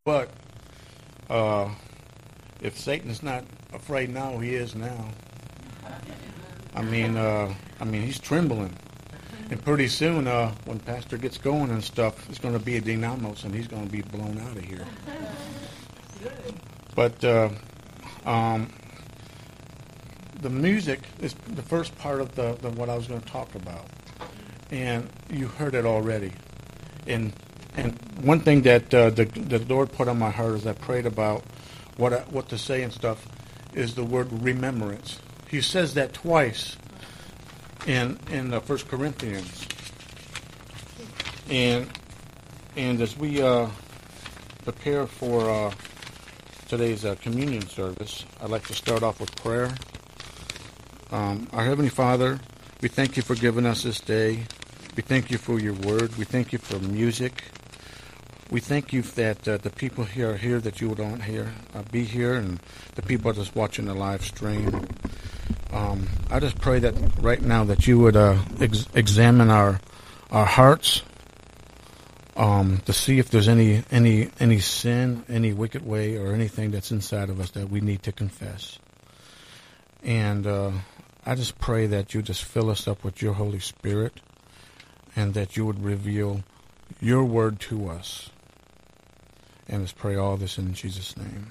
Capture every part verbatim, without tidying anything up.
But uh, if Satan's not afraid now, he is now. I mean, uh, I mean, he's trembling. And pretty soon, uh, when Pastor gets going and stuff, it's going to be a dynamos, and he's going to be blown out of here. But uh, um, the music is the first part of the, the what I was going to talk about, and you heard it already. And and one thing that uh, the the Lord put on my heart as I prayed about what I, what to say and stuff is the word remembrance. He says that twice in in uh, First Corinthians. And and as we uh, prepare for uh, today's uh, communion service, I'd like to start off with prayer. Um, our Heavenly Father, we thank you for giving us this day. We thank you for your word. We thank you for music. We thank you that uh, the people here are here that you would want here uh, be here, and the people just watching the live stream. Um, I just pray that right now that you would uh, ex- examine our our hearts um, to see if there's any any any sin, any wicked way, or anything that's inside of us that we need to confess. And uh, I just pray that you just fill us up with your Holy Spirit, and that you would reveal your word to us. And let's pray all this in Jesus' name.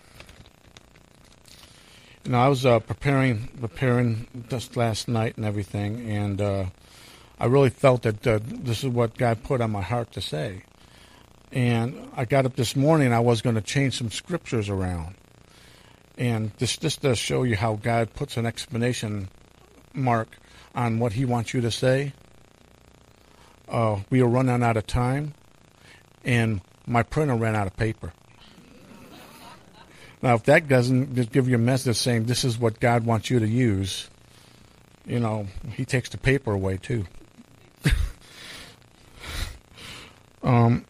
You know, I was uh, preparing preparing just last night and everything, and uh, I really felt that uh, this is what God put on my heart to say. And I got up this morning, I was going to change some scriptures around. And this, this does show you how God puts an explanation mark on what he wants you to say. Uh, we were running out of time, and my printer ran out of paper. Now, if that doesn't just give you a message saying this is what God wants you to use, you know, he takes the paper away too. um,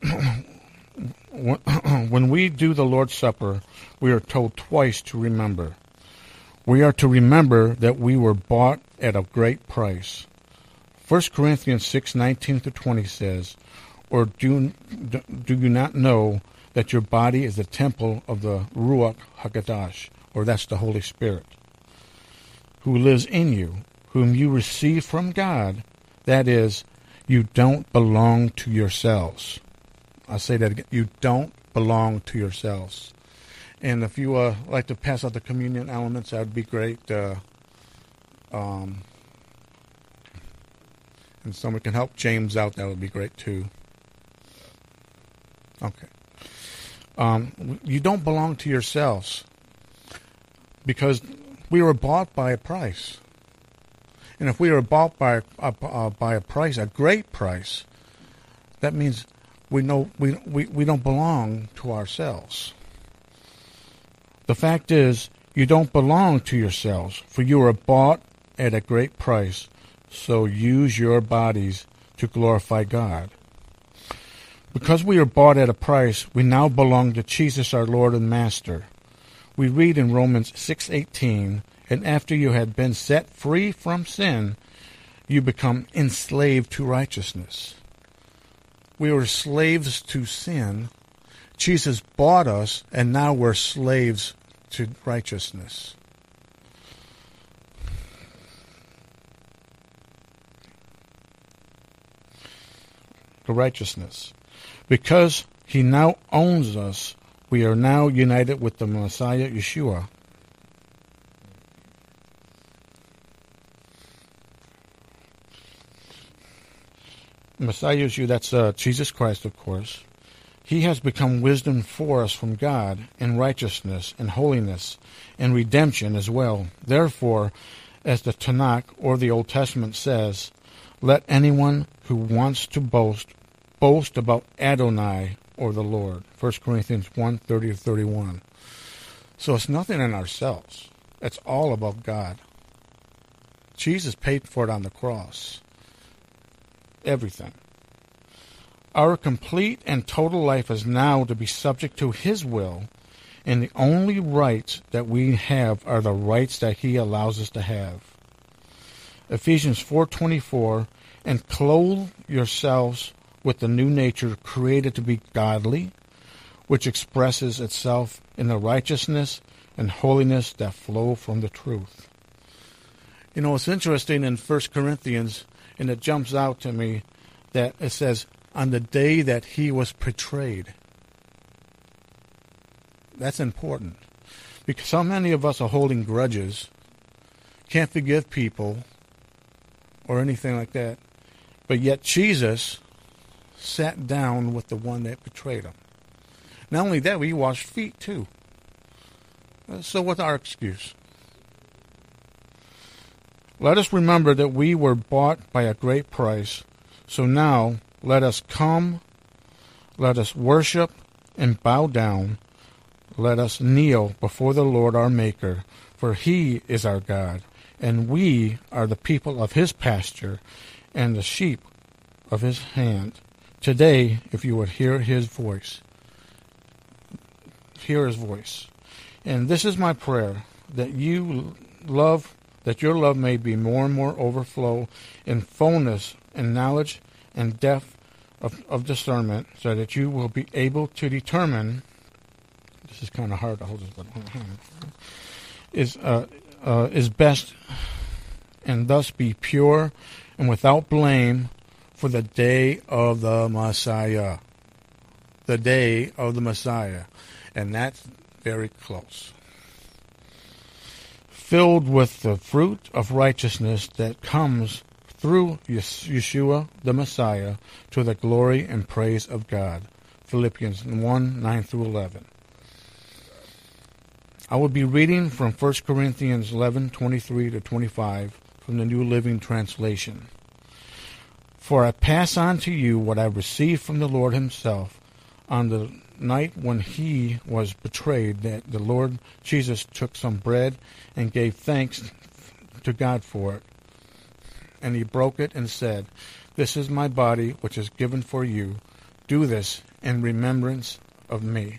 when we do the Lord's Supper, we are told twice to remember. We are to remember that we were bought at a great price. First Corinthians six nineteen through twenty says, "Or do, do you not know that your body is the temple of the Ruach HaKodesh," or that's the Holy Spirit, "who lives in you, whom you receive from God? That is, you don't belong to yourselves." I say that again. You don't belong to yourselves. And if you uh, like to pass out the communion elements, that would be great. Uh, um, and someone can help James out, that would be great too. Okay. Um, you don't belong to yourselves because we were bought by a price. And if we were bought by a, uh, by a price, a great price, that means we know we, we, we don't belong to ourselves. The fact is, you don't belong to yourselves, for you were bought at a great price. So use your bodies to glorify God. Because we are bought at a price, we now belong to Jesus, our Lord and Master. We read in Romans six eighteen, "And after you had been set free from sin, you become enslaved to righteousness." We were slaves to sin. Jesus bought us, and now we're slaves to righteousness. To righteousness. Because he now owns us, we are now united with the Messiah, Yeshua. Messiah Yeshua, that's uh, Jesus Christ, of course. He has become wisdom for us from God in righteousness and holiness and redemption as well. Therefore, as the Tanakh or the Old Testament says, let anyone who wants to boast, boast about Adonai or the Lord. First Corinthians one, thirty to thirty-one. So it's nothing in ourselves. It's all about God. Jesus paid for it on the cross. Everything. Our complete and total life is now to be subject to his will, and the only rights that we have are the rights that he allows us to have. Ephesians four twenty-four, and clothe yourselves with the new nature created to be godly, which expresses itself in the righteousness and holiness that flow from the truth. You know, it's interesting in First Corinthians, and it jumps out to me that it says, on the day that he was betrayed. That's important. Because so many of us are holding grudges, can't forgive people, or anything like that. But yet Jesus sat down with the one that betrayed him. Not only that, we washed feet too. So what's our excuse? Let us remember that we were bought by a great price. So now let us come, let us worship and bow down. Let us kneel before the Lord our Maker, for he is our God, and we are the people of his pasture and the sheep of his hand. Today, if you would hear his voice, hear his voice. And this is my prayer, that you love, that your love may be more and more overflow in fullness and knowledge and depth of, of discernment, so that you will be able to determine, this is kind of hard to hold this, but is, uh, uh, is best, and thus be pure and without blame for the day of the Messiah. The day of the Messiah. And that's very close. Filled with the fruit of righteousness that comes through Yeshua the Messiah to the glory and praise of God. Philippians one, nine through eleven. I will be reading from First Corinthians eleven, twenty-three to twenty-five from the New Living Translation. For I pass on to you what I received from the Lord himself. On the night when he was betrayed, that the Lord Jesus took some bread and gave thanks to God for it. And he broke it and said, "This is my body, which is given for you. Do this in remembrance of me."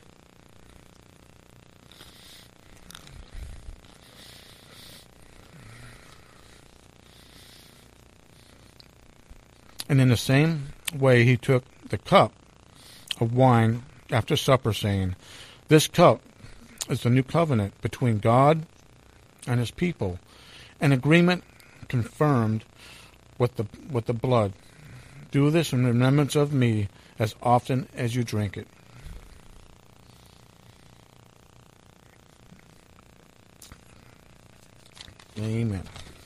And in the same way he took the cup of wine after supper, saying, "This cup is the new covenant between God and his people, an agreement confirmed with the with the blood. Do this in remembrance of me as often as you drink it." Amen.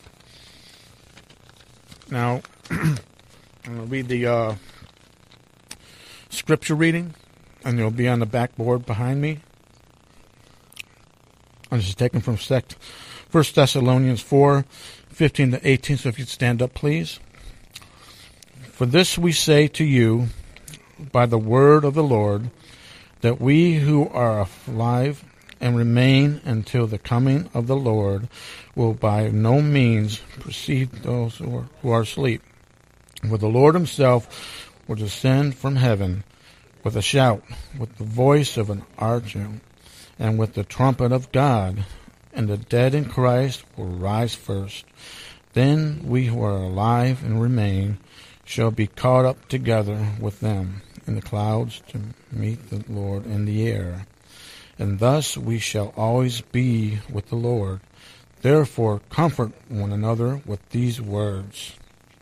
Now, I'm going to read the uh, scripture reading, and it'll be on the backboard behind me. And this is taken from First Thessalonians four, fifteen to eighteen, so if you'd stand up, please. For this we say to you by the word of the Lord, that we who are alive and remain until the coming of the Lord will by no means precede those who are, who are asleep. For the Lord himself will descend from heaven with a shout, with the voice of an archangel, and with the trumpet of God, and the dead in Christ will rise first. Then we who are alive and remain shall be caught up together with them in the clouds to meet the Lord in the air. And thus we shall always be with the Lord. Therefore comfort one another with these words.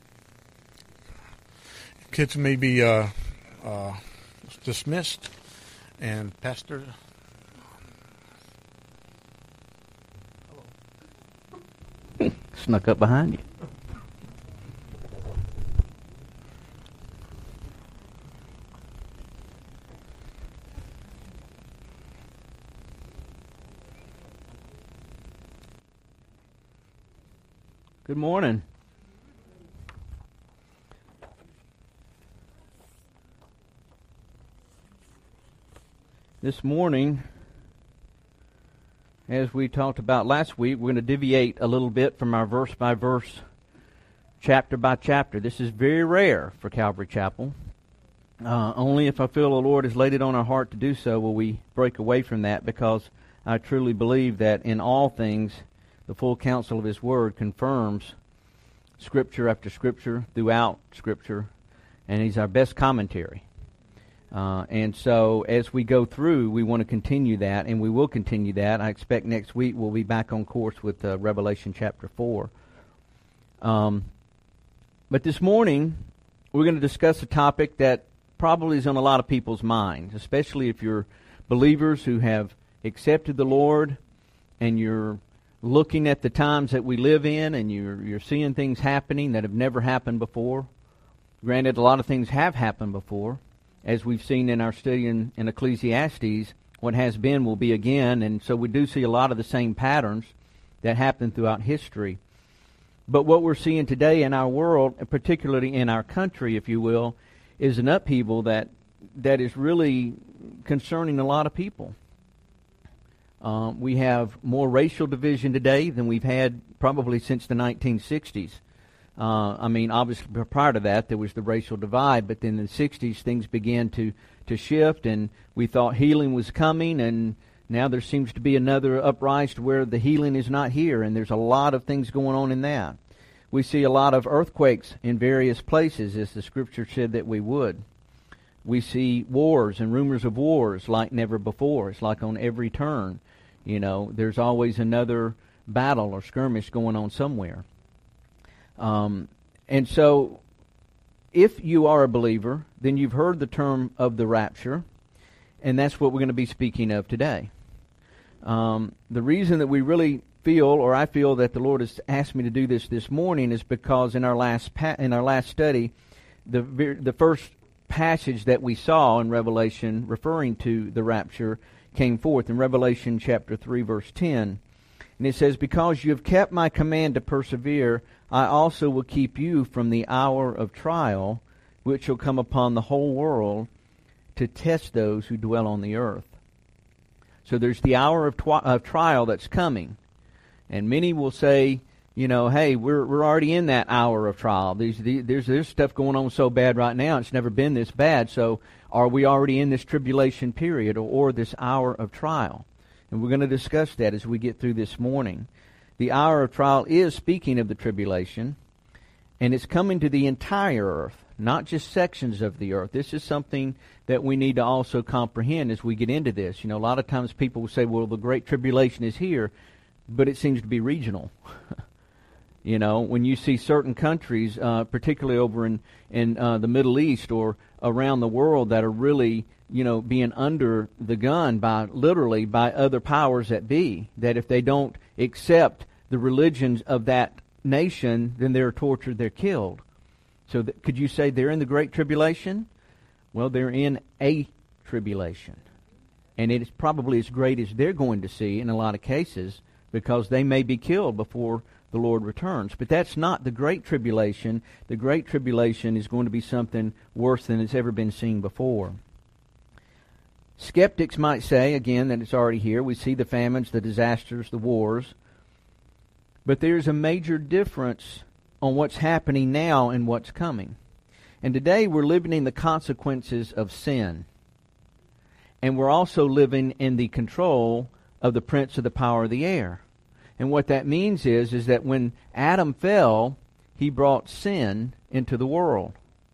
Kids may be uh, uh, dismissed, and Pastor... Snuck up behind you. Good morning. This morning, as we talked about last week, we're going to deviate a little bit from our verse by verse, chapter by chapter. This is very rare for Calvary Chapel. Uh, only if I feel the Lord has laid it on our heart to do so will we break away from that, because I truly believe that in all things the full counsel of His Word confirms Scripture after Scripture throughout Scripture, and He's our best commentary. Uh, and so as we go through, we want to continue that, and we will continue that. I expect next week we'll be back on course with uh, Revelation chapter four. Um, but this morning, we're going to discuss a topic that probably is on a lot of people's minds, especially if you're believers who have accepted the Lord and you're looking at the times that we live in and you're, you're seeing things happening that have never happened before. Granted, a lot of things have happened before. As we've seen in our study in, in Ecclesiastes, what has been will be again, and so we do see a lot of the same patterns that happen throughout history. But what we're seeing today in our world, and particularly in our country, if you will, is an upheaval that that is really concerning a lot of people. Um, we have more racial division today than we've had probably since the nineteen sixties. Uh, I mean, obviously prior to that, there was the racial divide, but then in the sixties, things began to, to shift, and we thought healing was coming, and now there seems to be another uprise to where the healing is not here, and there's a lot of things going on in that. We see a lot of earthquakes in various places, as the Scripture said that we would. We see wars and rumors of wars like never before. It's like on every turn. You know, there's always another battle or skirmish going on somewhere. Um, and so, if you are a believer, then you've heard the term of the rapture, and that's what we're going to be speaking of today. Um, the reason that we really feel, or I feel that the Lord has asked me to do this this morning, is because in our last pa- in our last study, the the first passage that we saw in Revelation referring to the rapture came forth in Revelation chapter three, verse ten. And it says, "Because you have kept my command to persevere, I also will keep you from the hour of trial, which shall come upon the whole world to test those who dwell on the earth." So there's the hour of, twi- of trial that's coming. And many will say, you know, hey, we're we're already in that hour of trial. There's, there's, there's stuff going on so bad right now, it's never been this bad. So are we already in this tribulation period or, or this hour of trial? And we're going to discuss that as we get through this morning. The hour of trial is speaking of the tribulation, and it's coming to the entire earth, not just sections of the earth. This is something that we need to also comprehend as we get into this. You know, a lot of times people will say, well, the Great Tribulation is here, but it seems to be regional. You know, when you see certain countries, uh, particularly over in, in uh, the Middle East or around the world that are really, you know, being under the gun by, literally, by other powers that be, that if they don't accept the religions of that nation, then they're tortured, they're killed. So th- could you say they're in the Great Tribulation? Well, they're in a tribulation. And it is probably as great as they're going to see in a lot of cases, because they may be killed before the Lord returns. But that's not the Great Tribulation. The Great Tribulation is going to be something worse than it's ever been seen before. Skeptics might say, again, that it's already here. We see the famines, the disasters, the wars. But there's a major difference on what's happening now and what's coming. And today we're living in the consequences of sin. And we're also living in the control of the prince of the power of the air. And what that means is, is that when Adam fell, he brought sin into the world.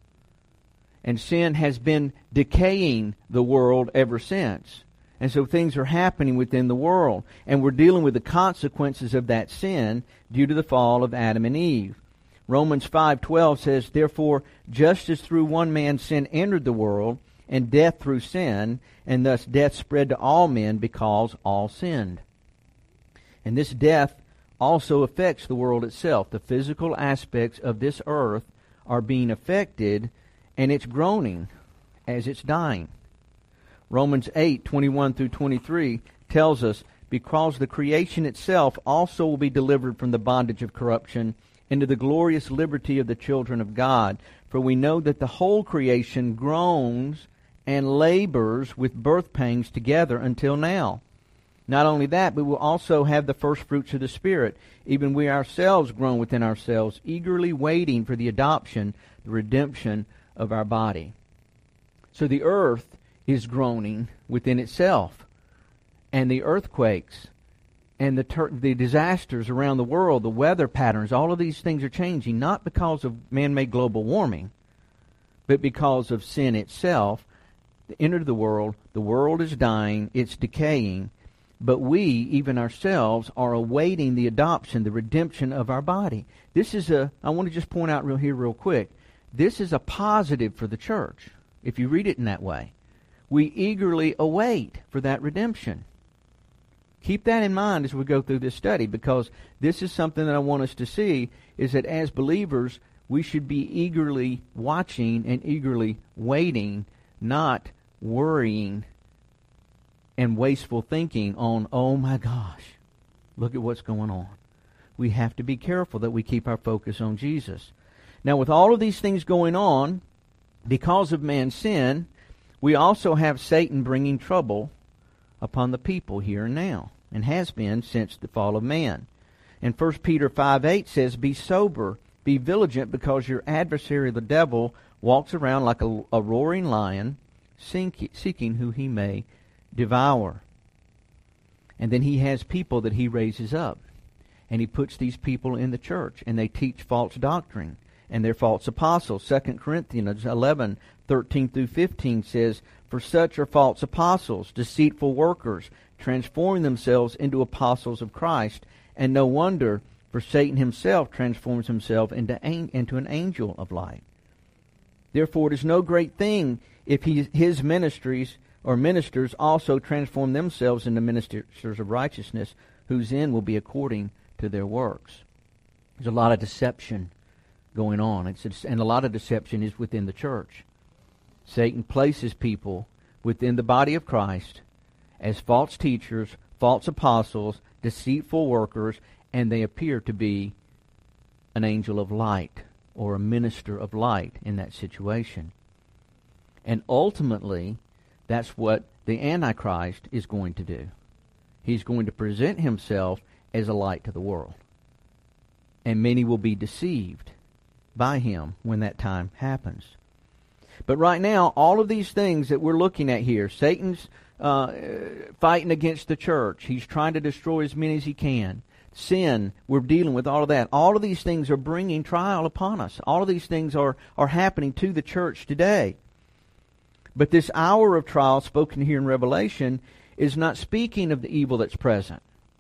And sin has been decaying the world ever since. And so things are happening within the world. And we're dealing with the consequences of that sin due to the fall of Adam and Eve. Romans five twelve says, "Therefore, just as through one man sin entered the world, and death through sin, and thus death spread to all men because all sinned." And this death also affects the world itself. The physical aspects of this earth are being affected, and it's groaning as it's dying. Romans eight twenty-one through twenty-three tells us, "Because the creation itself also will be delivered from the bondage of corruption into the glorious liberty of the children of God. For we know that the whole creation groans and labors with birth pangs together until now. Not only that, but we'll also have the first fruits of the Spirit. Even we ourselves groan within ourselves, eagerly waiting for the adoption, the redemption of our body." So the earth is groaning within itself. And the earthquakes and the ter- the disasters around the world, the weather patterns, all of these things are changing, not because of man-made global warming, but because of sin itself. entered the world. The world is dying. It's decaying. But we, even ourselves, are awaiting the adoption, the redemption of our body. This is a, I want to just point out real here real quick, this is a positive for the church, if you read it in that way. We eagerly await for that redemption. Keep that in mind as we go through this study, because this is something that I want us to see, is that as believers, we should be eagerly watching and eagerly waiting, not worrying and wasteful thinking on, oh my gosh, look at what's going on. We have to be careful that we keep our focus on Jesus. Now, with all of these things going on, because of man's sin, we also have Satan bringing trouble upon the people here and now, and has been since the fall of man. And First Peter five eight says, be sober, be vigilant, because your adversary, the devil, walks around like a, a roaring lion, seeking who he may devour. And then he has people that he raises up, and he puts these people in the church, and they teach false doctrine, and they're false apostles. Second Corinthians eleven thirteen through fifteen says, for such are false apostles, deceitful workers, transforming themselves into apostles of Christ. And no wonder, for Satan himself transforms himself into, into an angel of light. Therefore it is no great thing if he, his ministries or ministers also transform themselves into ministers of righteousness, whose end will be according to their works. There's a lot of deception going on, it's, and a lot of deception is within the church. Satan places people within the body of Christ as false teachers, false apostles, deceitful workers, and they appear to be an angel of light or a minister of light in that situation. And ultimately, that's what the Antichrist is going to do. He's going to present himself as a light to the world. And many will be deceived by him when that time happens. But right now, all of these things that we're looking at here, Satan's uh, fighting against the church. He's trying to destroy as many as he can. Sin, we're dealing with all of that. All of these things are bringing trial upon us. All of these things are, are happening to the church today. But this hour of trial spoken here in Revelation is not speaking of the evil that's present.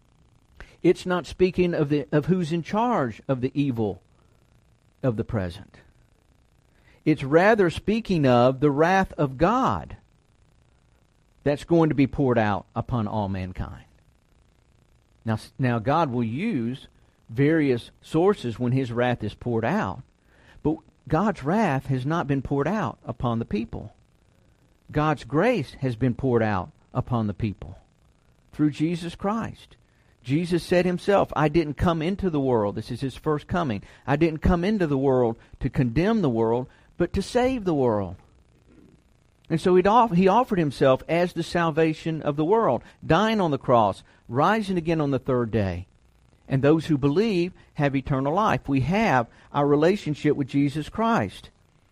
It's not speaking of the of who's in charge of the evil of the present. It's rather speaking of the wrath of God that's going to be poured out upon all mankind. Now, now God will use various sources when his wrath is poured out, but God's wrath has not been poured out upon the people. God's grace has been poured out upon the people through Jesus Christ. Jesus said himself, I didn't come into the world. This is his first coming. I didn't come into the world to condemn the world, but to save the world. And so he'd off, he offered himself as the salvation of the world, dying on the cross, rising again on the third day. And those who believe have eternal life. We have our relationship with Jesus Christ.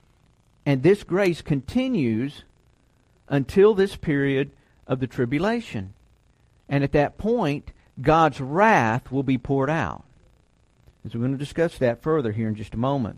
And this grace continues until this period of the tribulation. And at that point, God's wrath will be poured out. So we're going to discuss that further here in just a moment.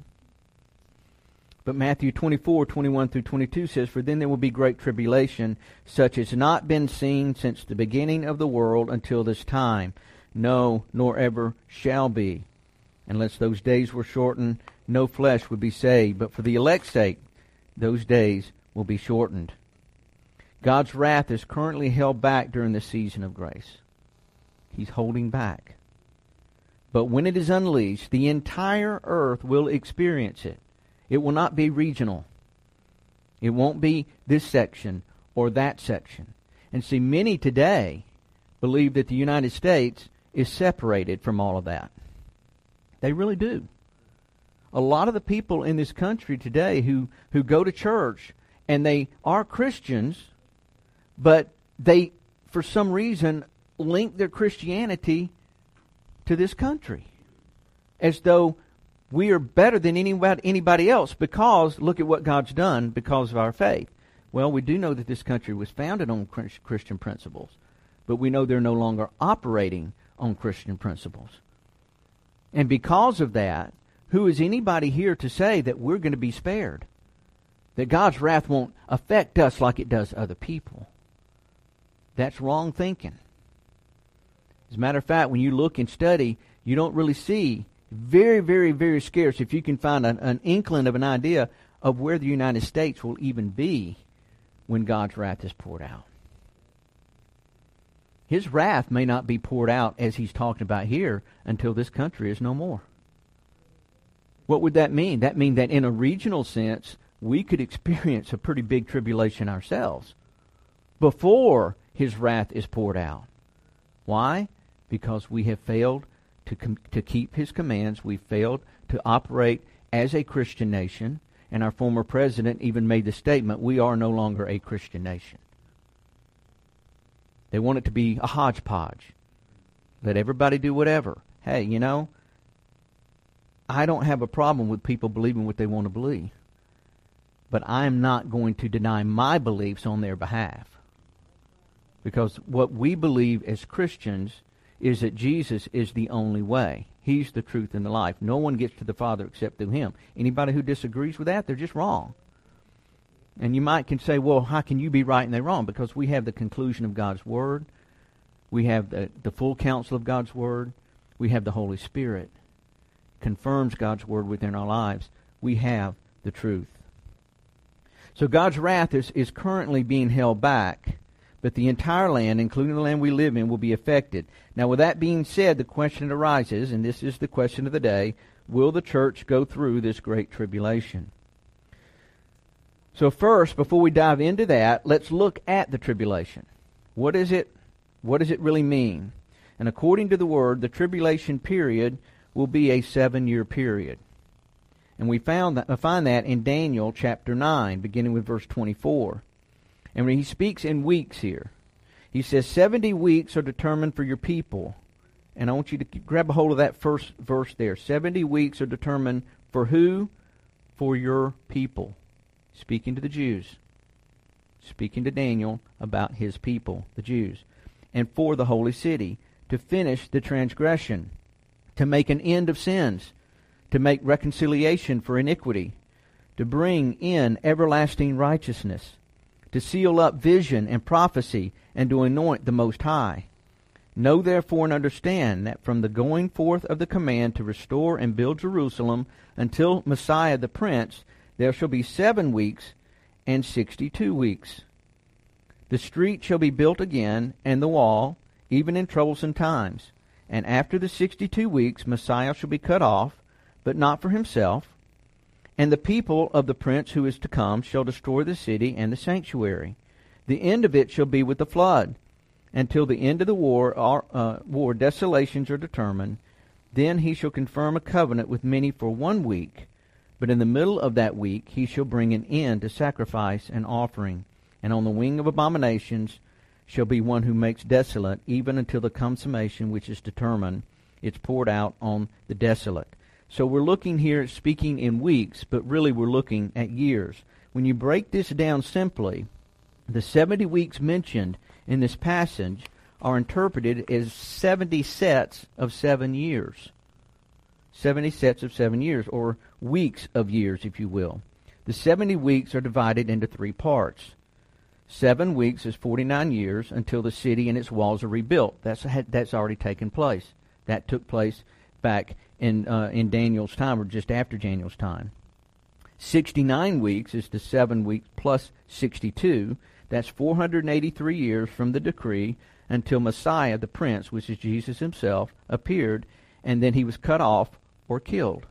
But Matthew twenty-four, twenty-one through twenty-two says, for then there will be great tribulation, such as not been seen since the beginning of the world until this time. No, nor ever shall be. Unless those days were shortened, no flesh would be saved. But for the elect's sake, those days will be shortened. God's wrath is currently held back during the season of grace. He's holding back. But when it is unleashed, the entire earth will experience it. It will not be regional. It won't be this section or that section. And see, many today believe that the United States is separated from all of that. They really do. A lot of the people in this country today who, who go to church and they are Christians, but they, for some reason, link their Christianity to this country as though we are better than anybody, anybody else because look at what God's done because of our faith. Well, we do know that this country was founded on Christian principles, but we know they're no longer operating on Christian principles. And because of that, who is anybody here to say that we're going to be spared? that God's wrath won't affect us like it does other people. That's wrong thinking. As a matter of fact, when you look and study, you don't really see, very, very, very scarce, if you can find an, an inkling of an idea of where the United States will even be when God's wrath is poured out. His wrath may not be poured out as he's talking about here until this country is no more. What would that mean? That means that in a regional sense, we could experience a pretty big tribulation ourselves before his wrath is poured out. Why? Because we have failed to com- to keep his commands. We failed to operate as a Christian nation. And our former president even made the statement, we are no longer a Christian nation. They want it to be a hodgepodge. Let everybody do whatever. Hey, you know, I don't have a problem with people believing what they want to believe. But I am not going to deny my beliefs on their behalf. Because what we believe as Christians is that Jesus is the only way. He's the truth and the life. No one gets to the Father except through him. Anybody who disagrees with that, they're just wrong. And you might can say, well, how can you be right and they're wrong? Because we have the conclusion of God's Word. We have the, the full counsel of God's Word. We have the Holy Spirit. Confirms God's Word within our lives. We have the truth. So God's wrath is, is currently being held back, but the entire land, including the land we live in, will be affected. Now, with that being said, the question arises, and this is the question of the day, will the church go through this great tribulation? So first, before we dive into that, let's look at the tribulation. What is it? What does it really mean? And according to the Word, the tribulation period will be a seven-year period. And we found that, find that in Daniel chapter nine, beginning with verse twenty-four. And when he speaks in weeks here, he says, seventy weeks are determined for your people. And I want you to grab a hold of that first verse there. seventy weeks are determined for who? For your people. Speaking to the Jews. Speaking to Daniel about his people, the Jews. And for the holy city, to finish the transgression, to make an end of sins, to make reconciliation for iniquity, to bring in everlasting righteousness, to seal up vision and prophecy, and to anoint the Most High. Know therefore and understand that from the going forth of the command to restore and build Jerusalem until Messiah the Prince, there shall be seven weeks and sixty-two weeks. The street shall be built again, and the wall, even in troublesome times. And after the sixty-two weeks, Messiah shall be cut off, but not for himself. And the people of the prince who is to come shall destroy the city and the sanctuary. The end of it shall be with the flood. Until the end of the war, our, uh, war desolations are determined. Then he shall confirm a covenant with many for one week. But in the middle of that week he shall bring an end to sacrifice and offering. And on the wing of abominations shall be one who makes desolate, even until the consummation which is determined. It's poured out on the desolate. So we're looking here, speaking in weeks, but really we're looking at years. When you break this down simply, the seventy weeks mentioned in this passage are interpreted as seventy sets of seven years. seventy sets of seven years, or weeks of years, if you will. The seventy weeks are divided into three parts. Seven weeks is forty-nine years until the city and its walls are rebuilt. That's that's already taken place. That took place back in uh, in Daniel's time, or just after Daniel's time. sixty-nine weeks is the seven weeks plus sixty-two. That's four hundred eighty-three years from the decree until Messiah, the Prince, which is Jesus himself, appeared, and then he was cut off or killed.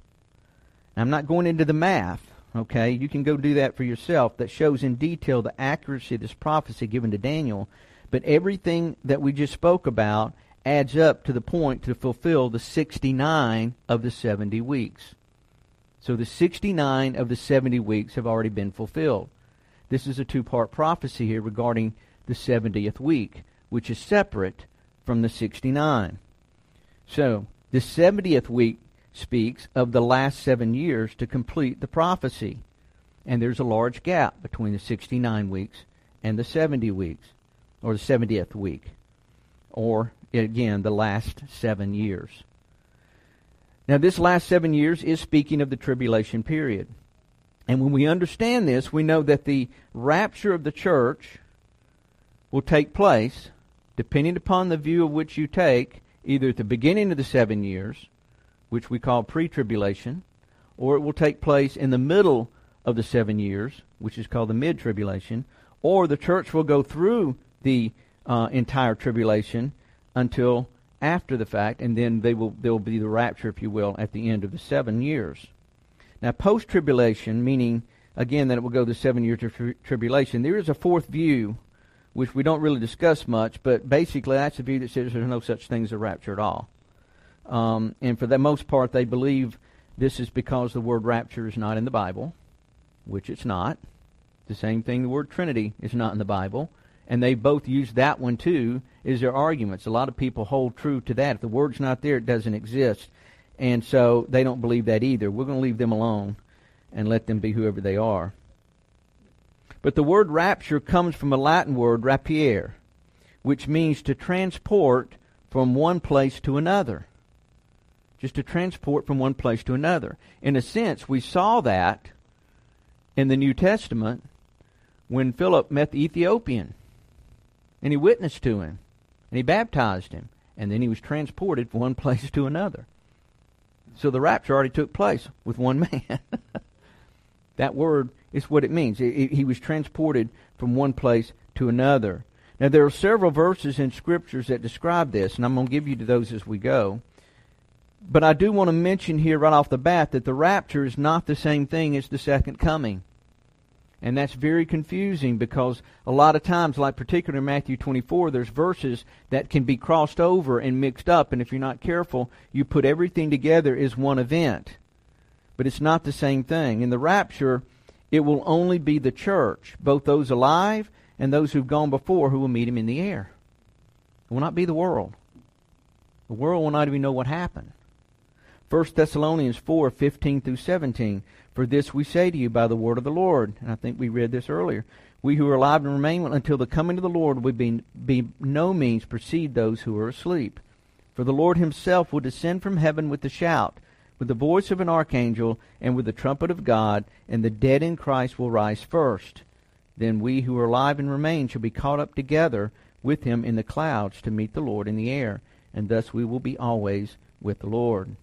Now, I'm not going into the math, okay? You can go do that for yourself. That shows in detail the accuracy of this prophecy given to Daniel. But everything that we just spoke about adds up to the point to fulfill the sixty-nine of the seventy weeks. So the sixty-nine of the seventy weeks have already been fulfilled. This is a two-part prophecy here regarding the seventieth week, which is separate from the sixty-nine. So the seventieth week speaks of the last seven years to complete the prophecy. And there's a large gap between the sixty-nine weeks and the seventy weeks, or the seventieth week, or again, the last seven years. Now, this last seven years is speaking of the tribulation period. And when we understand this, we know that the rapture of the church will take place, depending upon the view of which you take, either at the beginning of the seven years, which we call pre-tribulation, or it will take place in the middle of the seven years, which is called the mid-tribulation, or the church will go through the uh, entire tribulation until after the fact, and then they will there will be the rapture, if you will, at the end of the seven years. Now, post-tribulation, meaning, again, that it will go the seven years of tri- tribulation, there is a fourth view, which we don't really discuss much, but basically that's the view that says there's no such thing as a rapture at all. Um, and for the most part, they believe this is because the word rapture is not in the Bible, which it's not. The same thing, the word Trinity is not in the Bible. And they both use that one, too, as their arguments. A lot of people hold true to that. If the word's not there, it doesn't exist. And so they don't believe that either. We're going to leave them alone and let them be whoever they are. But the word rapture comes from a Latin word, rapiere, which means to transport from one place to another. Just to transport from one place to another. In a sense, we saw that in the New Testament when Philip met the Ethiopian. And he witnessed to him. And he baptized him. And then he was transported from one place to another. So the rapture already took place with one man. That word is what it means. It, it, he was transported from one place to another. Now there are several verses in Scriptures that describe this, and I'm going to give you to those as we go. But I do want to mention here right off the bat that the rapture is not the same thing as the second coming. And that's very confusing because a lot of times, like particularly in Matthew twenty-four, there's verses that can be crossed over and mixed up. And if you're not careful, you put everything together as one event. But it's not the same thing. In the rapture, it will only be the church, both those alive and those who've gone before, who will meet him in the air. It will not be the world. The world will not even know what happened. First Thessalonians four, fifteen through seventeen. For this we say to you by the word of the Lord. And I think we read this earlier. We who are alive and remain until the coming of the Lord will be, be no means precede those who are asleep. For the Lord himself will descend from heaven with a shout, with the voice of an archangel, and with the trumpet of God, and the dead in Christ will rise first. Then we who are alive and remain shall be caught up together with him in the clouds to meet the Lord in the air, and thus we will be always with the Lord.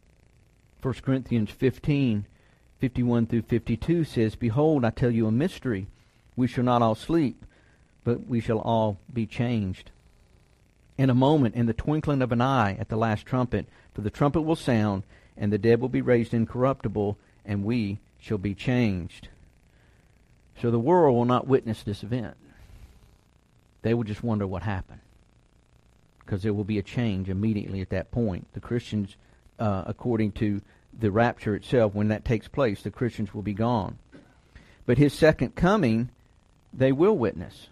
First Corinthians fifteen, fifty-one through fifty-two says, Behold, I tell you a mystery. We shall not all sleep, but we shall all be changed. In a moment, in the twinkling of an eye, at the last trumpet, for the trumpet will sound, and the dead will be raised incorruptible, and we shall be changed. So the world will not witness this event. They will just wonder what happened, because there will be a change immediately at that point. The Christians, uh, according to the rapture itself, when that takes place, the Christians will be gone. But his second coming, they will witness.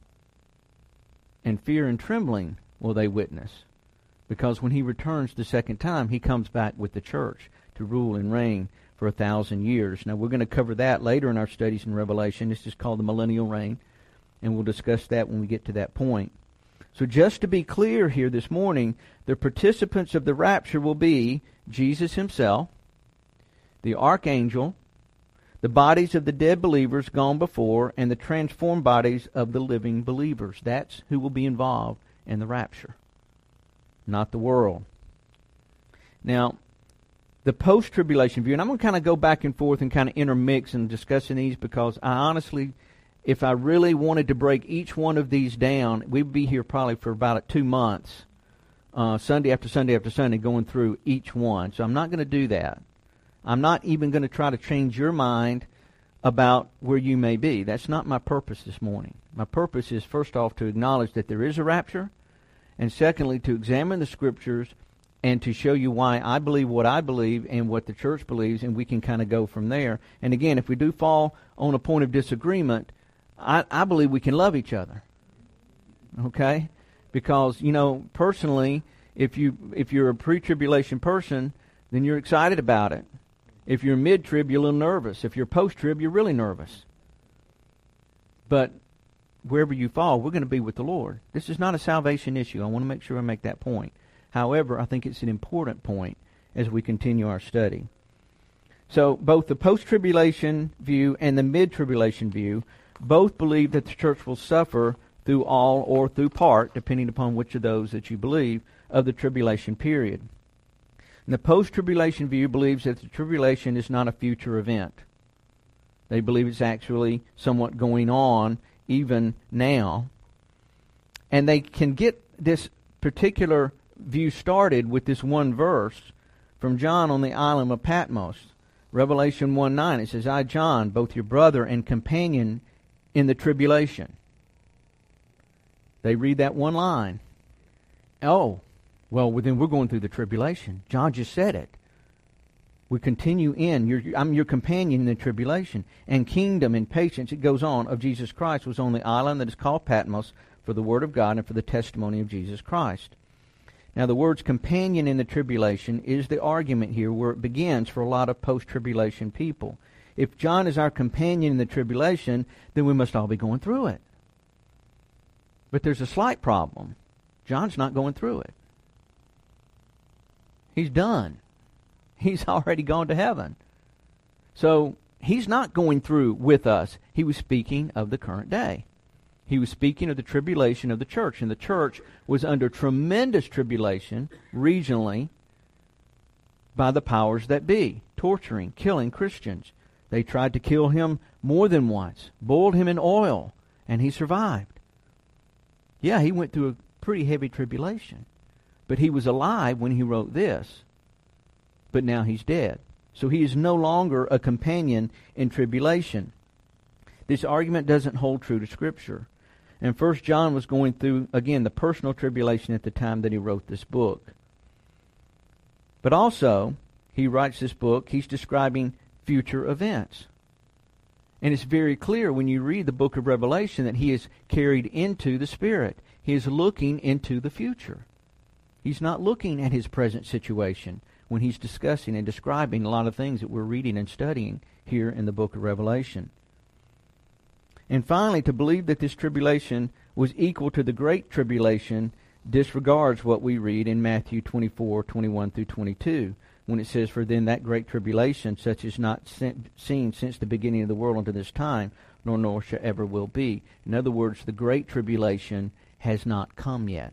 And fear and trembling will they witness. Because when he returns the second time, he comes back with the church to rule and reign for a thousand years. Now, we're going to cover that later in our studies in Revelation. This is called the millennial reign, and we'll discuss that when we get to that point. So just to be clear here this morning, the participants of the rapture will be Jesus himself, the archangel, the bodies of the dead believers gone before, and the transformed bodies of the living believers. That's who will be involved in the rapture, not the world. Now, the post-tribulation view, and I'm going to kind of go back and forth and kind of intermix in discussing these, because I honestly, if I really wanted to break each one of these down, we'd be here probably for about two months, uh, Sunday after Sunday after Sunday, going through each one. So I'm not going to do that. I'm not even going to try to change your mind about where you may be. That's not my purpose this morning. My purpose is, first off, to acknowledge that there is a rapture, and secondly, to examine the Scriptures and to show you why I believe what I believe and what the church believes, and we can kind of go from there. And again, if we do fall on a point of disagreement, I, I believe we can love each other. Okay? Because, you know, personally, if you if you're a pre-tribulation person, then you're excited about it. If you're mid-trib, you're a little nervous. If you're post-trib, you're really nervous. But wherever you fall, we're going to be with the Lord. This is not a salvation issue. I want to make sure I make that point. However, I think it's an important point as we continue our study. So both the post-tribulation view and the mid-tribulation view both believe that the church will suffer through all or through part, depending upon which of those that you believe, of the tribulation period. And the post-tribulation view believes that the tribulation is not a future event. They believe it's actually somewhat going on even now. And they can get this particular view started with this one verse from John on the island of Patmos. Revelation one nine, it says, I, John, both your brother and companion in the tribulation. They read that one line. Oh, well, then we're going through the tribulation. John just said it. We continue in. You're, I'm your companion in the tribulation. And kingdom and patience, it goes on, of Jesus Christ was on the island that is called Patmos for the word of God and for the testimony of Jesus Christ. Now, the words companion in the tribulation is the argument here where it begins for a lot of post-tribulation people. If John is our companion in the tribulation, then we must all be going through it. But there's a slight problem. John's not going through it. He's done. He's already gone to heaven. So he's not going through with us. He was speaking of the current day. He was speaking of the tribulation of the church. And the church was under tremendous tribulation regionally by the powers that be, torturing, killing Christians. They tried to kill him more than once, boiled him in oil, and he survived. Yeah, he went through a pretty heavy tribulation. But he was alive when he wrote this. But now he's dead. So he is no longer a companion in tribulation. This argument doesn't hold true to Scripture. And First John was going through, again, the personal tribulation at the time that he wrote this book. But also, he writes this book, he's describing future events. And it's very clear when you read the book of Revelation that he is carried into the Spirit. He is looking into the future. He's not looking at his present situation when he's discussing and describing a lot of things that we're reading and studying here in the book of Revelation. And finally, to believe that this tribulation was equal to the Great Tribulation disregards what we read in Matthew twenty-four, twenty-one through twenty-two, when it says, For then that great tribulation, such is not seen since the beginning of the world unto this time, nor nor shall ever will be. In other words, the Great Tribulation has not come yet.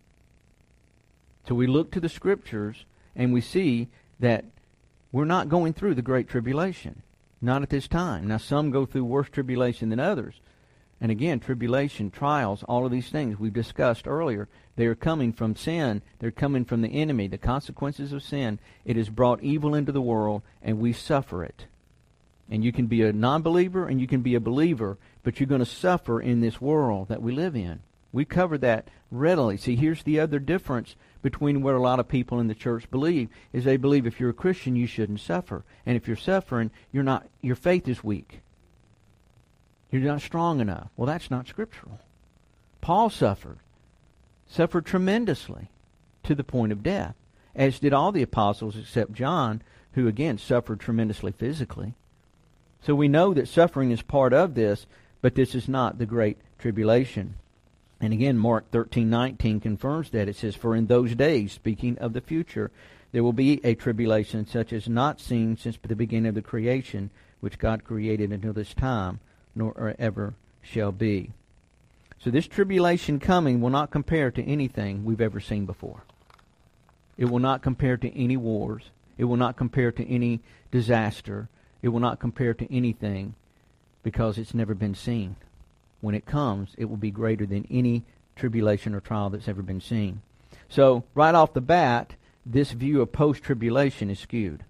So we look to the Scriptures and we see that we're not going through the Great Tribulation. Not at this time. Now, some go through worse tribulation than others. And again, tribulation, trials, all of these things we've discussed earlier, they are coming from sin. They're coming from the enemy, the consequences of sin. It has brought evil into the world, and we suffer it. And you can be a non-believer and you can be a believer, but you're going to suffer in this world that we live in. We cover that readily. See, here's the other difference between what a lot of people in the church believe, is they believe if you're a Christian, you shouldn't suffer. And if you're suffering, you're not, your faith is weak. You're not strong enough. Well, that's not scriptural. Paul suffered, suffered tremendously to the point of death, as did all the apostles except John, who again suffered tremendously physically. So we know that suffering is part of this, but this is not the Great Tribulation. And again, Mark thirteen nineteen confirms that. It says, For in those days, speaking of the future, there will be a tribulation such as not seen since the beginning of the creation, which God created until this time, nor ever shall be. So this tribulation coming will not compare to anything we've ever seen before. It will not compare to any wars. It will not compare to any disaster. It will not compare to anything because it's never been seen. When it comes, it will be greater than any tribulation or trial that's ever been seen. So, right off the bat, this view of post-tribulation is skewed.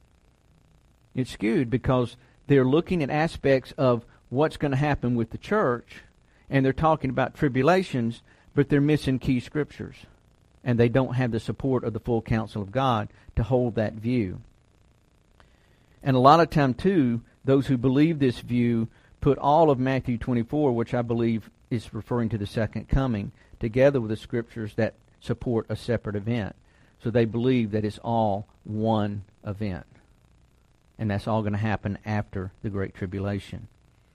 It's skewed because they're looking at aspects of what's going to happen with the church, and they're talking about tribulations, but they're missing key scriptures. And they don't have the support of the full counsel of God to hold that view. And a lot of time, too, those who believe this view put all of Matthew twenty-four, which I believe is referring to the second coming, together with the scriptures that support a separate event. So they believe that it's all one event. And that's all going to happen after the Great Tribulation.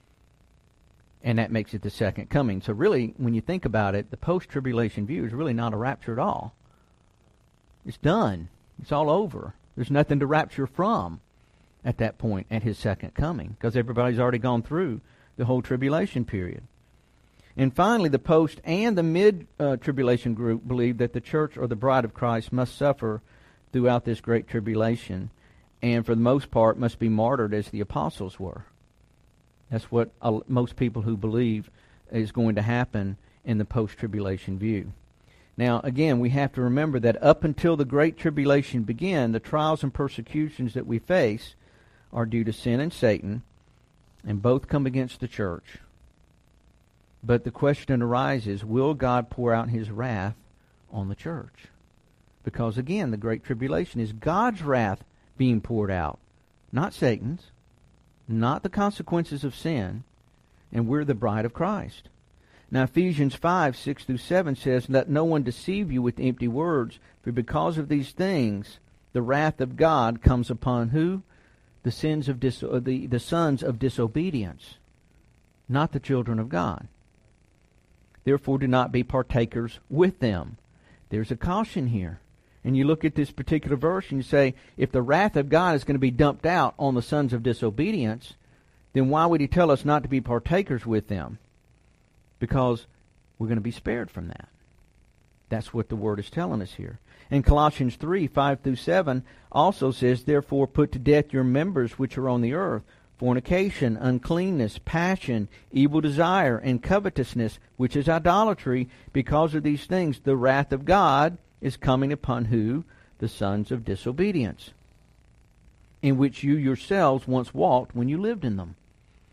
And that makes it the second coming. So really, when you think about it, the post-tribulation view is really not a rapture at all. It's done. It's all over. There's nothing to rapture from. at that point, at his second coming, because everybody's already gone through the whole tribulation period. And finally, the post and the mid-tribulation uh, group believe that the church or the bride of Christ must suffer throughout this great tribulation, and for the most part must be martyred as the apostles were. That's what uh, most people who believe is going to happen in the post-tribulation view. Now, again, we have to remember that up until the Great Tribulation began, the trials and persecutions that we face are due to sin and Satan, and both come against the church. But the question arises, will God pour out his wrath on the church? Because, again, the Great Tribulation is God's wrath being poured out, not Satan's, not the consequences of sin, and we're the bride of Christ. Now, Ephesians five, six through seven says, let no one deceive you with empty words, for because of these things the wrath of God comes upon who? The sins of dis- uh, the, the sons of disobedience, not the children of God. Therefore do not be partakers with them. There's a caution here. And you look at this particular verse and you say, if the wrath of God is going to be dumped out on the sons of disobedience, then why would he tell us not to be partakers with them? Because we're going to be spared from that. That's what the Word is telling us here. And Colossians three, five through seven also says, therefore put to death your members which are on the earth, fornication, uncleanness, passion, evil desire, and covetousness, which is idolatry. Because of these things the wrath of God is coming upon who? The sons of disobedience, in which you yourselves once walked when you lived in them.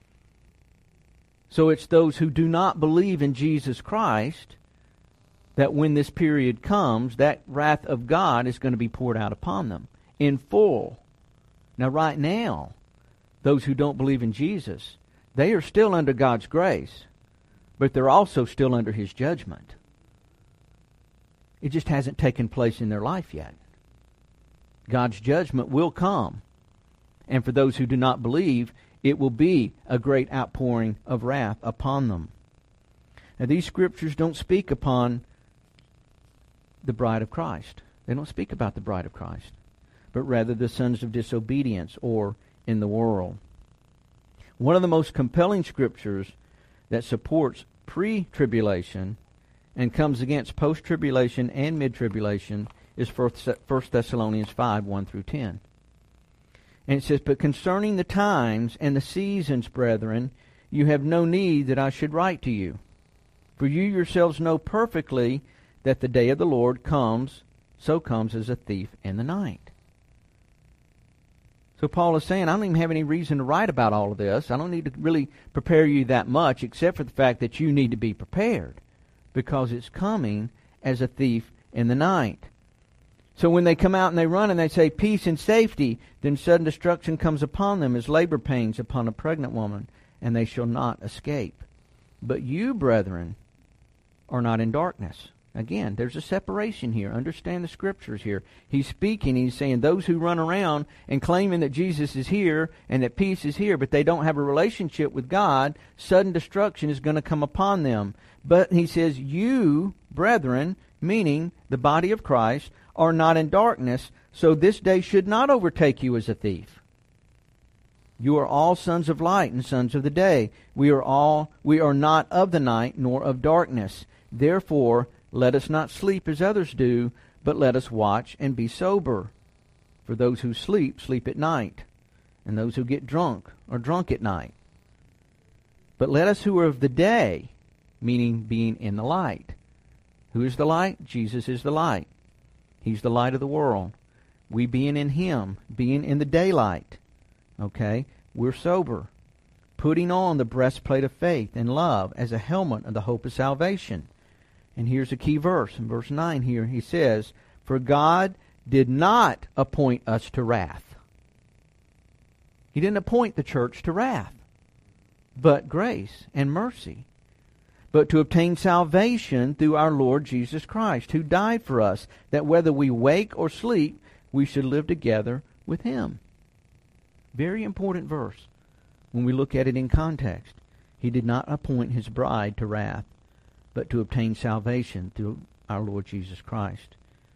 So it's those who do not believe in Jesus Christ that when this period comes, that wrath of God is going to be poured out upon them in full. Now, right now, those who don't believe in Jesus, they are still under God's grace, but they're also still under his judgment. It just hasn't taken place in their life yet. God's judgment will come. And for those who do not believe, it will be a great outpouring of wrath upon them. Now, these scriptures don't speak upon the bride of Christ. They don't speak about the bride of Christ, but rather the sons of disobedience or in the world. One of the most compelling scriptures that supports pre-tribulation and comes against post-tribulation and mid-tribulation is First Thessalonians five, one through ten. And it says, but concerning the times and the seasons, brethren, you have no need that I should write to you. For you yourselves know perfectly that the day of the Lord comes, so comes as a thief in the night. So Paul is saying, I don't even have any reason to write about all of this. I don't need to really prepare you that much, except for the fact that you need to be prepared, because it's coming as a thief in the night. So when they come out and they run and they say peace and safety, then sudden destruction comes upon them as labor pains upon a pregnant woman, and they shall not escape. But you, brethren, are not in darkness. Again, there's a separation here. Understand the scriptures here. He's speaking, he's saying those who run around and claiming that Jesus is here and that peace is here, but they don't have a relationship with God, sudden destruction is going to come upon them. But he says, you, brethren, meaning the body of Christ, are not in darkness, so this day should not overtake you as a thief. You are all sons of light and sons of the day. We are all we are not of the night nor of darkness. Therefore, let us not sleep as others do, but let us watch and be sober. For those who sleep, sleep at night, and those who get drunk are drunk at night. But let us who are of the day, meaning being in the light. Who is the light? Jesus is the light. He's the light of the world. We being in him, being in the daylight, okay, we're sober. Putting on the breastplate of faith and love as a helmet of the hope of salvation. And here's a key verse. In verse nine here, he says, for God did not appoint us to wrath. He didn't appoint the church to wrath, but grace and mercy. But to obtain salvation through our Lord Jesus Christ, who died for us, that whether we wake or sleep, we should live together with him. Very important verse when we look at it in context. He did not appoint his bride to wrath, but to obtain salvation through our Lord Jesus Christ.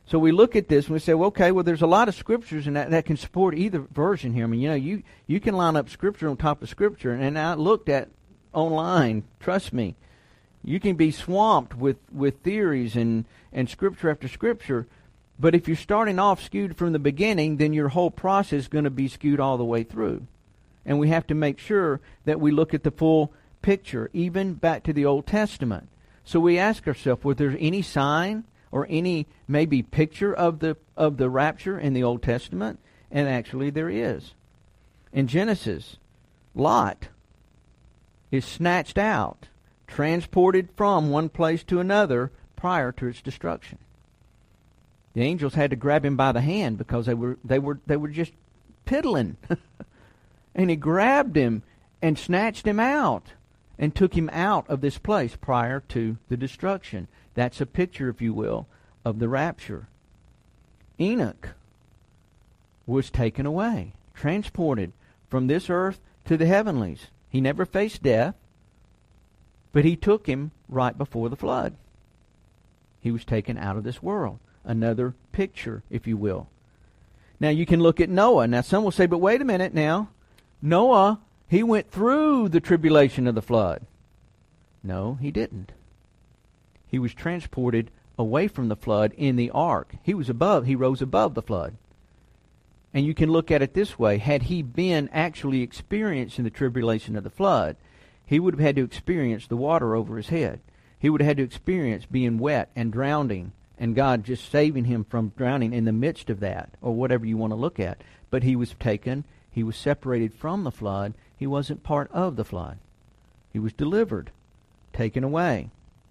So we look at this and we say, well, okay, well, there's a lot of scriptures and that, that can support either version here. I mean, you know, you, you can line up scripture on top of scripture, and I looked at online, trust me, you can be swamped with, with theories and, and scripture after scripture, but if you're starting off skewed from the beginning, then your whole process is going to be skewed all the way through. And we have to make sure that we look at the full picture, even back to the Old Testament. So we ask ourselves, was there any sign or any maybe picture of the of the rapture in the Old Testament? And actually there is. In Genesis, Lot is snatched out, transported from one place to another prior to its destruction. The angels had to grab him by the hand because they were they were they were just piddling. And he grabbed him and snatched him out and took him out of this place prior to the destruction. That's a picture, if you will, of the rapture. Enoch was taken away, transported from this earth to the heavenlies. He never faced death, but he took him right before the flood. He was taken out of this world. Another picture, if you will. Now you can look at Noah. Now some will say, but wait a minute now. Noah, he went through the tribulation of the flood. No, he didn't. He was transported away from the flood in the ark. He was above, he rose above the flood. And you can look at it this way. Had he been actually experiencing the tribulation of the flood, he would have had to experience the water over his head. He would have had to experience being wet and drowning, and God just saving him from drowning in the midst of that, or whatever you want to look at. But he was taken, he was separated from the flood. He wasn't part of the flood. He was delivered, taken away.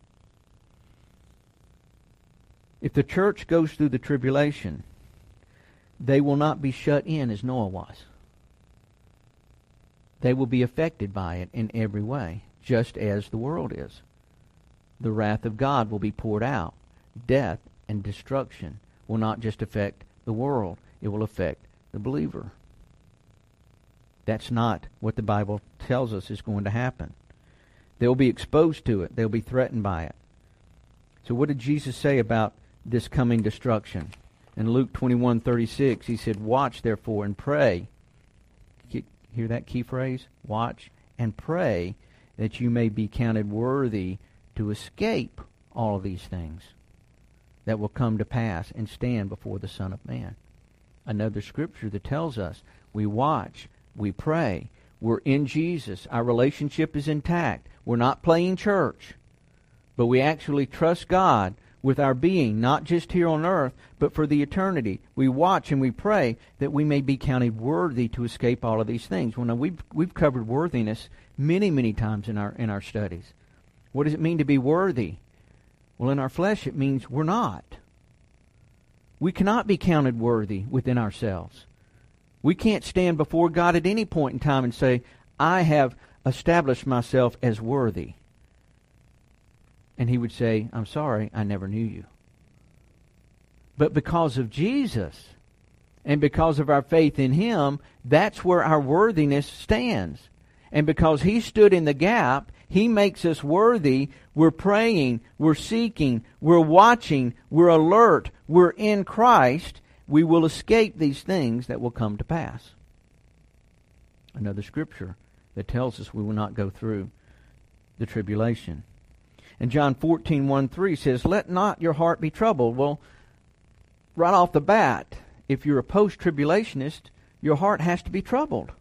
If the church goes through the tribulation, they will not be shut in as Noah was. They will be affected by it in every way, just as the world is. The wrath of God will be poured out. Death and destruction will not just affect the world, it will affect the believer. That's not what the Bible tells us is going to happen. They'll be exposed to it. They'll be threatened by it. So what did Jesus say about this coming destruction? In Luke twenty-one thirty-six, he said, watch therefore and pray. Hear that key phrase? Watch and pray that you may be counted worthy to escape all of these things that will come to pass and stand before the Son of Man. Another scripture that tells us we watch, we pray, we're in Jesus, our relationship is intact, we're not playing church, but we actually trust God with our being, not just here on earth, but for the eternity. We watch and we pray that we may be counted worthy to escape all of these things. Well, now we've we've covered worthiness many, many times in our in our studies. What does it mean to be worthy? Well, in our flesh, it means we're not. We cannot be counted worthy within ourselves. We can't stand before God at any point in time and say, I have established myself as worthy. And he would say, I'm sorry, I never knew you. But because of Jesus and because of our faith in Him, that's where our worthiness stands. And because He stood in the gap, He makes us worthy. We're praying, we're seeking, we're watching, we're alert, we're in Christ. We will escape these things that will come to pass. Another scripture that tells us we will not go through the tribulation. And John fourteen, one, three says, let not your heart be troubled. Well, right off the bat, if you're a post-tribulationist, your heart has to be troubled.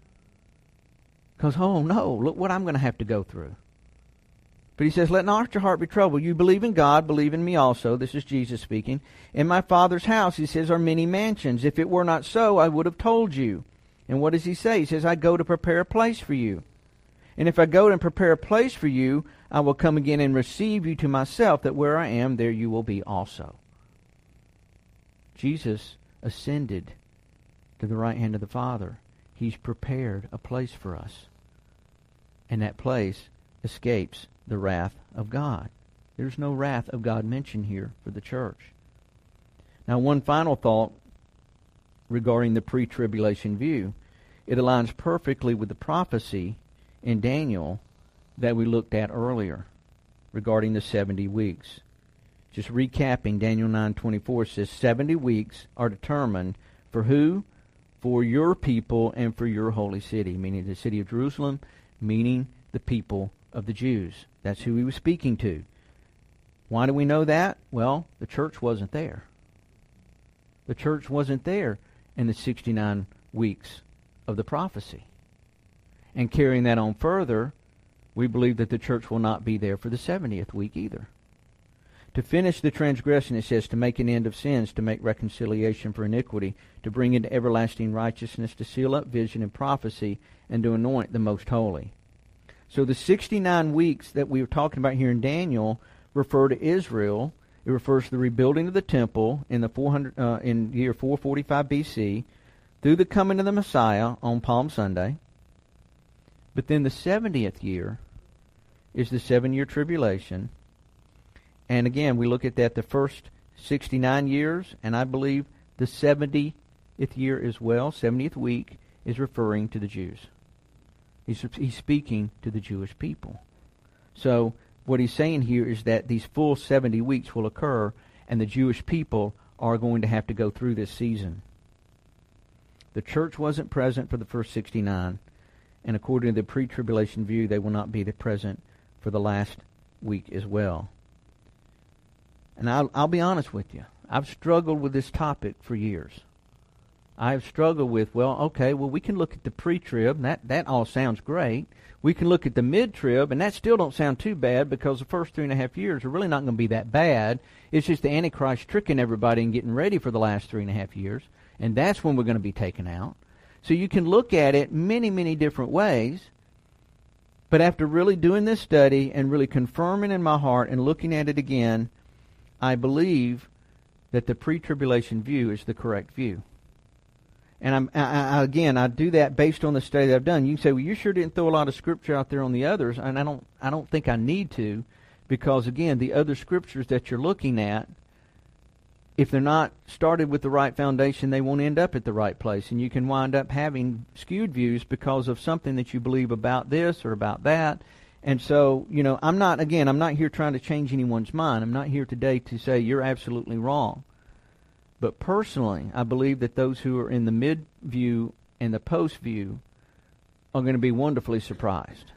Because, oh no, look what I'm going to have to go through. But he says, let not your heart be troubled. You believe in God, believe in me also. This is Jesus speaking. In my Father's house, he says, are many mansions. If it were not so, I would have told you. And what does he say? He says, I go to prepare a place for you. And if I go and prepare a place for you, I will come again and receive you to myself, that where I am, there you will be also. Jesus ascended to the right hand of the Father. He's prepared a place for us. And that place escapes the wrath of God. There's no wrath of God mentioned here for the church. Now, one final thought regarding the pre-tribulation view. It aligns perfectly with the prophecy in Daniel that we looked at earlier regarding the seventy weeks. Just recapping, Daniel nine twenty-four says seventy weeks are determined for who? For your people and for your holy city, meaning the city of Jerusalem, meaning the people of the Jews. That's who he was speaking to. Why do we know that? Well, the church wasn't there. The church wasn't there in the sixty-nine weeks of the prophecy. And carrying that on further, we believe that the church will not be there for the seventieth week either. To finish the transgression, it says, to make an end of sins, to make reconciliation for iniquity, to bring into everlasting righteousness, to seal up vision and prophecy, and to anoint the most holy. So the sixty-nine weeks that we were talking about here in Daniel refer to Israel. It refers to the rebuilding of the temple in the four hundred uh, in year four forty-five B C, through the coming of the Messiah on Palm Sunday. But then the seventieth year is the seven-year tribulation. And again, we look at that the first sixty-nine years, and I believe the seventieth year as well, seventieth week, is referring to the Jews. He's, he's speaking to the Jewish people. So what he's saying here is that these full seventy weeks will occur, and the Jewish people are going to have to go through this season. The church wasn't present for the first sixty-nine, and according to the pre-tribulation view, they will not be present for the last week as well. And I'll, I'll be honest with you. I've struggled with this topic for years. I've struggled with, well, okay, well, we can look at the pre-trib, and that, that all sounds great. We can look at the mid-trib, and that still don't sound too bad because the first three and a half years are really not going to be that bad. It's just the Antichrist tricking everybody and getting ready for the last three and a half years, and that's when we're going to be taken out. So you can look at it many, many different ways, but after really doing this study and really confirming in my heart and looking at it again, I believe that the pre-tribulation view is the correct view. And I'm, I, I, again, I do that based on the study that I've done. You can say, well, you sure didn't throw a lot of scripture out there on the others, and I don't, I don't think I need to, because, again, the other scriptures that you're looking at, if they're not started with the right foundation, they won't end up at the right place, and you can wind up having skewed views because of something that you believe about this or about that. And so, you know, I'm not, again, I'm not here trying to change anyone's mind. I'm not here today to say you're absolutely wrong. But personally, I believe that those who are in the mid-view and the post-view are going to be wonderfully surprised.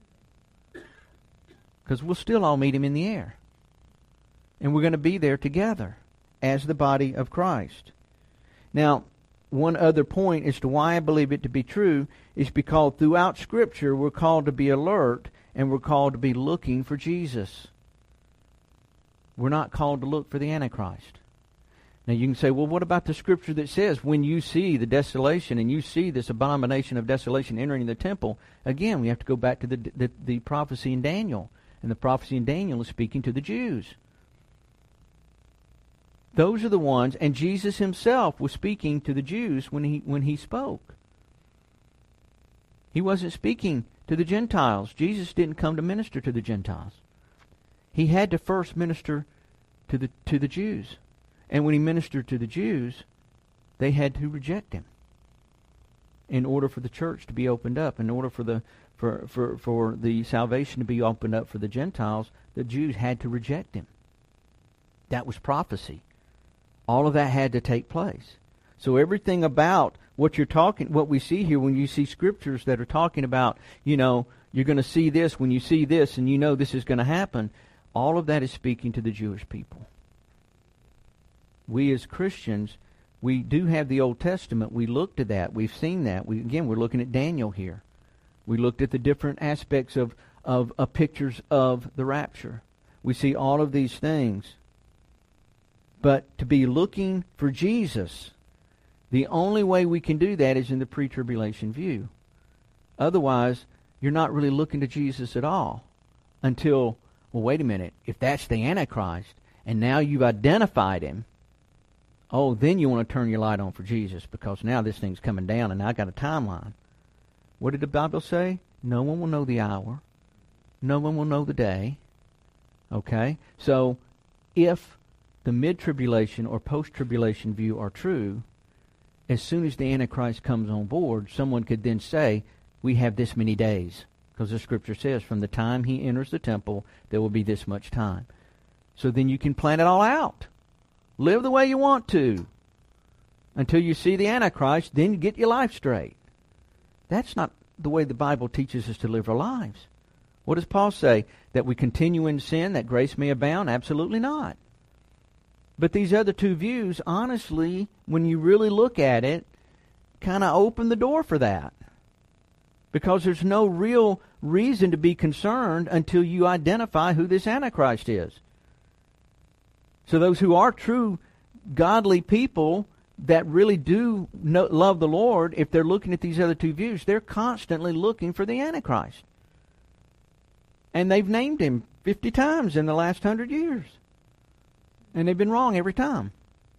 Because we'll still all meet him in the air. And we're going to be there together as the body of Christ. Now, one other point as to why I believe it to be true is because throughout Scripture we're called to be alert and we're called to be looking for Jesus. We're not called to look for the Antichrist. Now you can say, well, what about the Scripture that says when you see the desolation and you see this abomination of desolation entering the temple? Again, we have to go back to the, the, the prophecy in Daniel. And the prophecy in Daniel is speaking to the Jews. Those are the ones, and Jesus himself was speaking to the Jews when he when he spoke. He wasn't speaking to the Gentiles. Jesus didn't come to minister to the Gentiles. He had to first minister to the to the Jews. And when he ministered to the Jews, they had to reject him in order for the church to be opened up, in order for the for, for, for the salvation to be opened up for the Gentiles. The Jews had to reject him. That was prophecy. All of that had to take place. So everything about what you're talking, what we see here when you see scriptures that are talking about, you know, you're going to see this when you see this and you know this is going to happen, all of that is speaking to the Jewish people. We as Christians, we do have the Old Testament. We look to that. We've seen that. We, again, we're looking at Daniel here. We looked at the different aspects of, of, of pictures of the rapture. We see all of these things. But to be looking for Jesus, the only way we can do that is in the pre-tribulation view. Otherwise, you're not really looking to Jesus at all until, well, wait a minute, if that's the Antichrist, and now you've identified him, oh, then you want to turn your light on for Jesus, because now this thing's coming down and I got a timeline. What did the Bible say? No one will know the hour. No one will know the day. Okay? So, if the mid-tribulation or post-tribulation view are true, as soon as the Antichrist comes on board, someone could then say, we have this many days. Because the Scripture says, from the time he enters the temple, there will be this much time. So then you can plan it all out. Live the way you want to until you see the Antichrist, then you get your life straight. That's not the way the Bible teaches us to live our lives. What does Paul say? That we continue in sin, that grace may abound? Absolutely not. But these other two views, honestly, when you really look at it, kind of open the door for that. Because there's no real reason to be concerned until you identify who this Antichrist is. So those who are true, godly people that really do know, love the Lord, if they're looking at these other two views, they're constantly looking for the Antichrist. And they've named him fifty times in the last hundred years. And they've been wrong every time.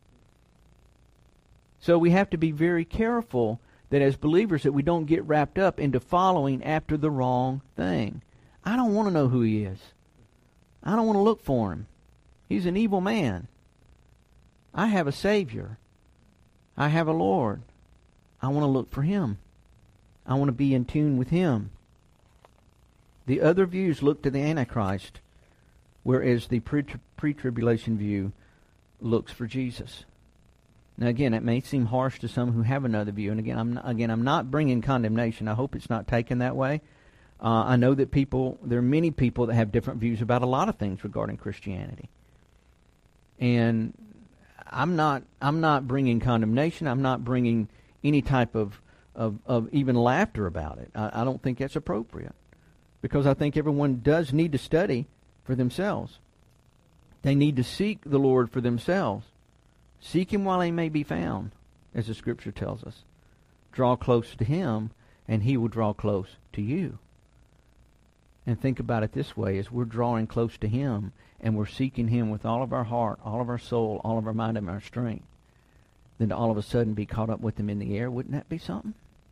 So we have to be very careful that as believers that we don't get wrapped up into following after the wrong thing. I don't want to know who he is. I don't want to look for him. He's an evil man. I have a Savior. I have a Lord. I want to look for him. I want to be in tune with him. The other views look to the Antichrist, whereas the pre- pre-tribulation view looks for Jesus. Now again, it may seem harsh to some who have another view, and again, I'm not, again, I'm not bringing condemnation. I hope it's not taken that way. Uh, I know that people, there are many people that have different views about a lot of things regarding Christianity. And I'm not I'm not bringing condemnation. I'm not bringing any type of, of, of even laughter about it. I, I don't think that's appropriate. Because I think everyone does need to study for themselves. They need to seek the Lord for themselves. Seek him while he may be found, as the Scripture tells us. Draw close to him, and he will draw close to you. And think about it this way, as we're drawing close to him, and we're seeking him with all of our heart, all of our soul, all of our mind, and our strength, then to all of a sudden be caught up with him in the air, wouldn't that be something?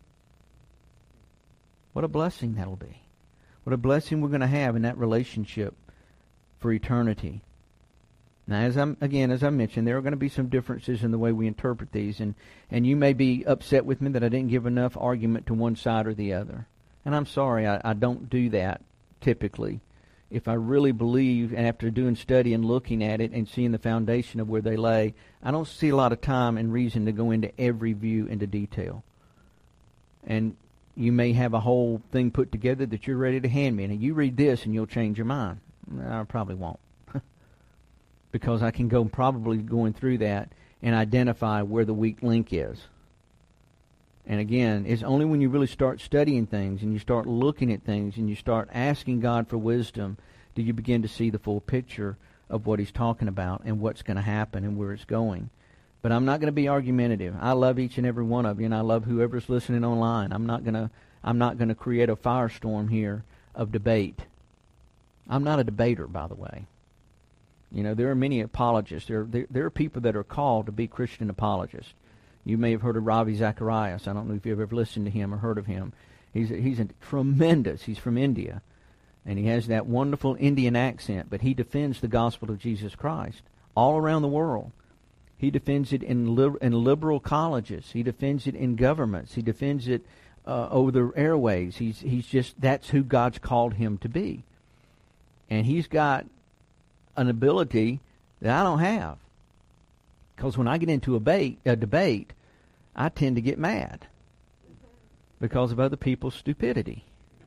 What a blessing that'll be. What a blessing we're going to have in that relationship for eternity. Now, as I'm again, as I mentioned, there are going to be some differences in the way we interpret these, and, and you may be upset with me that I didn't give enough argument to one side or the other. And I'm sorry, I, I don't do that typically. If I really believe, and after doing study and looking at it and seeing the foundation of where they lay, I don't see a lot of time and reason to go into every view into detail. And you may have a whole thing put together that you're ready to hand me, and you read this and you'll change your mind. I probably won't. Because I can go probably going through that and identify where the weak link is. And again, it's only when you really start studying things and you start looking at things and you start asking God for wisdom do you begin to see the full picture of what he's talking about and what's going to happen and where it's going. But I'm not going to be argumentative. I love each and every one of you, and I love whoever's listening online. I'm not going to I'm not going to create a firestorm here of debate. I'm not a debater, by the way. You know, there are many apologists. There, there, there are people that are called to be Christian apologists. You may have heard of Ravi Zacharias. I don't know if you've ever listened to him or heard of him. He's a, he's a tremendous. He's from India, and he has that wonderful Indian accent. But he defends the gospel of Jesus Christ all around the world. He defends it in li- in liberal colleges. He defends it in governments. He defends it uh, over the airways. He's he's just that's who God's called him to be, and he's got an ability that I don't have. Because when I get into a debate, a debate, I tend to get mad because of other people's stupidity.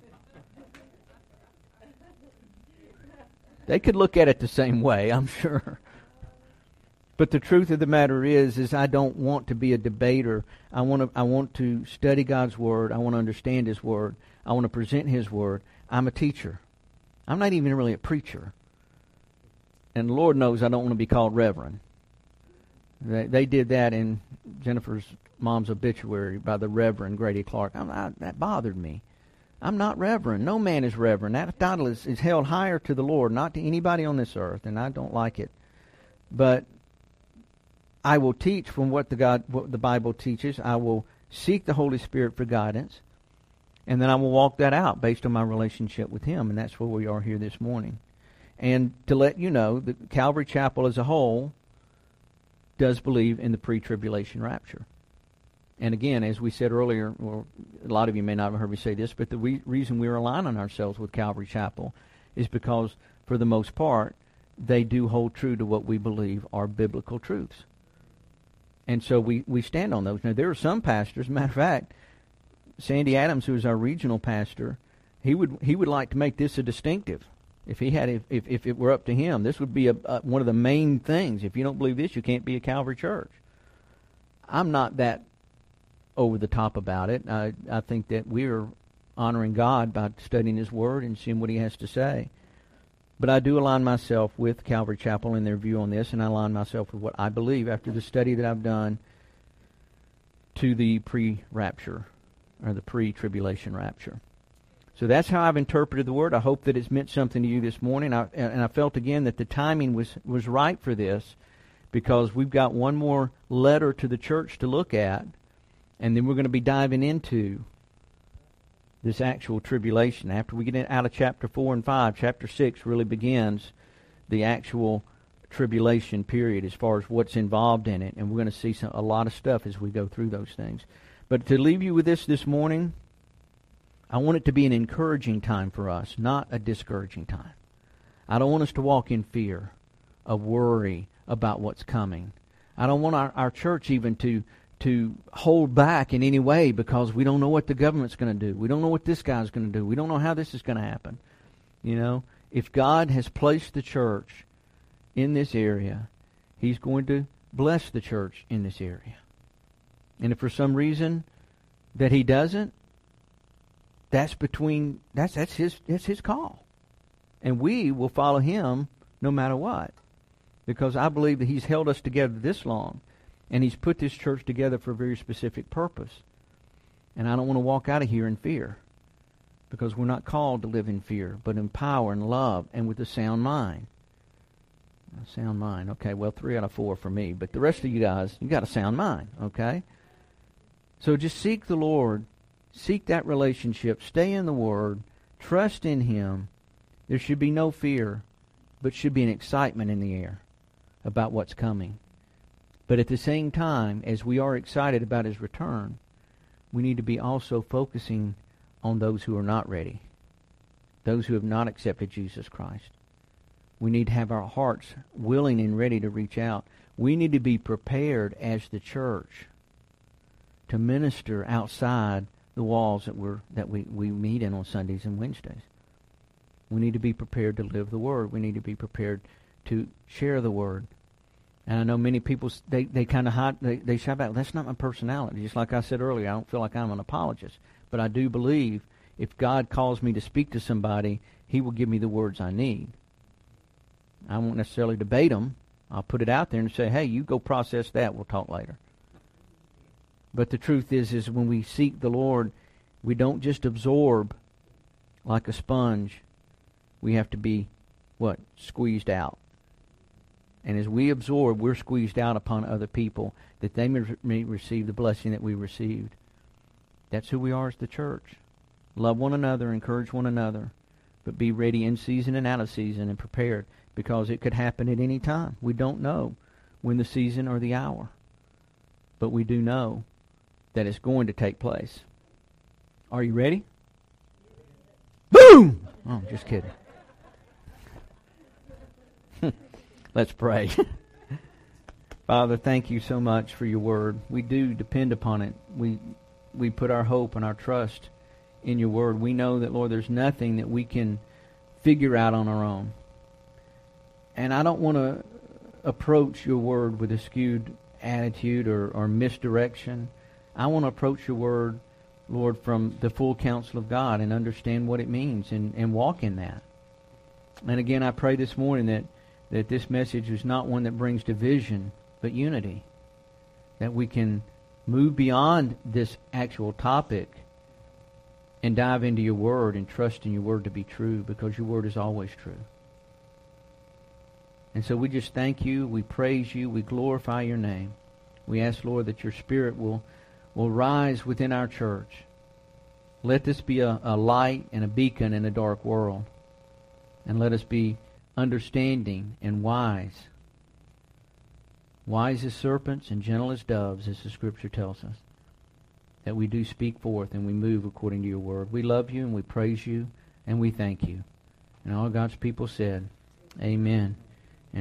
They could look at it the same way, I'm sure. But the truth of the matter is, is I don't want to be a debater. I want to, I want to study God's Word. I want to understand His Word. I want to present His Word. I'm a teacher. I'm not even really a preacher. And the Lord knows I don't want to be called Reverend. They, they did that in Jennifer's mom's obituary by the Reverend Grady Clark. I'm, I, that bothered me. I'm not Reverend. No man is Reverend. That title is, is held higher to the Lord, not to anybody on this earth, and I don't like it. But I will teach from what the God, what the Bible teaches. I will seek the Holy Spirit for guidance, and then I will walk that out based on my relationship with Him, and that's where we are here this morning. And to let you know, the Calvary Chapel as a whole does believe in the pre-tribulation rapture. And again, as we said earlier, well, a lot of you may not have heard me say this, but the re- reason we're aligning ourselves with Calvary Chapel is because, for the most part, they do hold true to what we believe are biblical truths. And so we, we stand on those. Now, there are some pastors, matter of fact, Sandy Adams, who is our regional pastor, he would he would like to make this a distinctive. If he had, if if, if it were up to him, this would be a, a, one of the main things. If you don't believe this, you can't be a Calvary Church. I'm not that over the top about it. I I think that we're honoring God by studying His Word and seeing what He has to say. But I do align myself with Calvary Chapel in their view on this, and I align myself with what I believe after the study that I've done to the pre-rapture, or the pre-tribulation rapture. So that's how I've interpreted the Word. I hope that it's meant something to you this morning. I, and I felt again that the timing was, was right for this, because we've got one more letter to the church to look at, and then we're going to be diving into this actual tribulation. After we get in, out of chapter four and five, chapter six really begins the actual tribulation period as far as what's involved in it. And we're going to see some, a lot of stuff as we go through those things. But to leave you with this this morning, I want it to be an encouraging time for us, not a discouraging time. I don't want us to walk in fear, of worry about what's coming. I don't want our, our church even to to hold back in any way because we don't know what the government's going to do. We don't know what this guy's going to do. We don't know how this is going to happen. You know, if God has placed the church in this area, He's going to bless the church in this area. And if for some reason that He doesn't, that's between that's that's His that's His call. And we will follow Him no matter what. Because I believe that He's held us together this long. And He's put this church together for a very specific purpose. And I don't want to walk out of here in fear. Because we're not called to live in fear, but in power and love and with a sound mind. A sound mind. Okay, well, three out of four for me. But the rest of you guys, you got a sound mind, okay? So just seek the Lord. Seek that relationship. Stay in the Word. Trust in Him. There should be no fear, but should be an excitement in the air about what's coming. But at the same time, as we are excited about His return, we need to be also focusing on those who are not ready, those who have not accepted Jesus Christ. We need to have our hearts willing and ready to reach out. We need to be prepared as the church to minister outside the walls that we're that we, we meet in on Sundays and Wednesdays. We need to be prepared to live the Word. We need to be prepared to share the Word. And I know many people, they, they kind of hide, they, they shout out, that's not my personality. Just like I said earlier, I don't feel like I'm an apologist. But I do believe if God calls me to speak to somebody, He will give me the words I need. I won't necessarily debate them. I'll put it out there and say, hey, you go process that. We'll talk later. But the truth is, is when we seek the Lord, we don't just absorb like a sponge. We have to be, what, squeezed out. And as we absorb, we're squeezed out upon other people that they may, may receive the blessing that we received. That's who we are as the church. Love one another, encourage one another, but be ready in season and out of season and prepared, because it could happen at any time. We don't know when the season or the hour, but we do know that it's going to take place. Are you ready? Boom! Oh, just kidding. Let's pray. Father, thank you so much for your word. We do depend upon it. We we put our hope and our trust in your word. We know that, Lord, there's nothing that we can figure out on our own. And I don't want to approach your word with a skewed attitude or, or misdirection. I want to approach your word, Lord, from the full counsel of God and understand what it means and, and walk in that. And again, I pray this morning that that this message is not one that brings division, but unity. That we can move beyond this actual topic and dive into your word and trust in your word to be true, because your word is always true. And so we just thank you, we praise you, we glorify your name. We ask, Lord, that your Spirit will, will rise within our church. Let this be a, a light and a beacon in a dark world. And let us be understanding and wise. Wise as serpents and gentle as doves, as the Scripture tells us. That we do speak forth and we move according to your word. We love you and we praise you and we thank you. And all God's people said, amen.